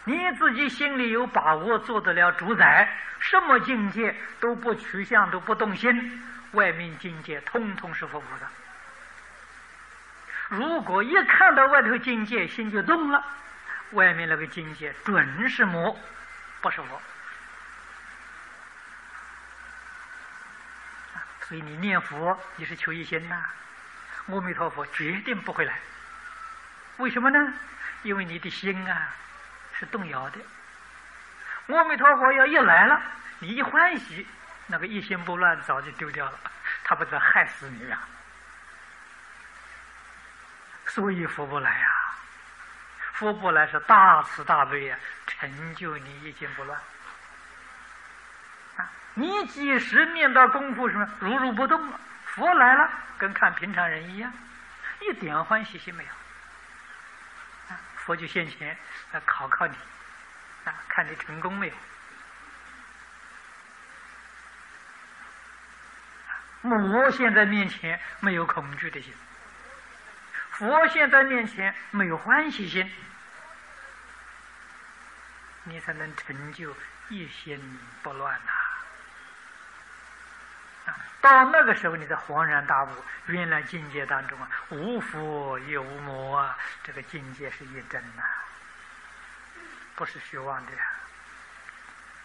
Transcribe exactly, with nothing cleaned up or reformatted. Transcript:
你自己心里有把握，做得了主宰，什么境界都不取向，都不动心，外面境界通通是佛菩萨。如果一看到外头境界，心就动了，外面那个境界准是魔，不是佛。所以你念佛，你是求一心呐，阿弥陀佛决定不会来。为什么呢？因为你的心啊是动摇的。阿弥陀佛要一来了，你一欢喜，那个一心不乱早就丢掉了，他不是害死你呀、啊？所以佛不来啊，佛不来是大慈大悲啊，成就你一心不乱。啊，你即使念到功夫什么如如不动了，佛来了，跟看平常人一样，一点欢喜心没有。啊，佛就现前来考考你，啊，看你成功没有。魔现在面前没有恐惧的心。佛现在面前没有欢喜心，你才能成就一心不乱呐、啊！到那个时候，你才恍然大悟，原来境界当中啊，无佛也无魔啊，这个境界是一真呐、啊，不是虚妄的呀、啊。